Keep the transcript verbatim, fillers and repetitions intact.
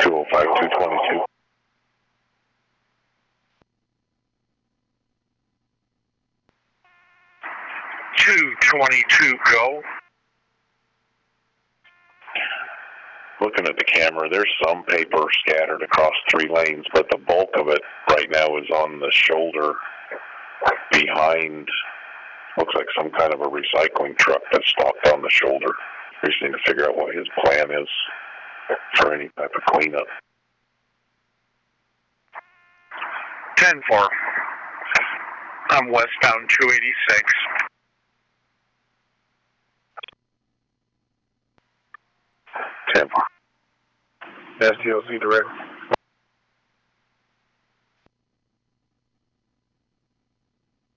two oh five, two twenty-two. two twenty-two, go. Looking at the camera, there's some paper scattered across three lanes, but the bulk of it right now is on the shoulder behind, looks like some kind of a recycling truck that's stopped on the shoulder. We just need to figure out what his plan is for any type of cleanup. ten four. I'm westbound two eighty-six. ten four. S T L C direct.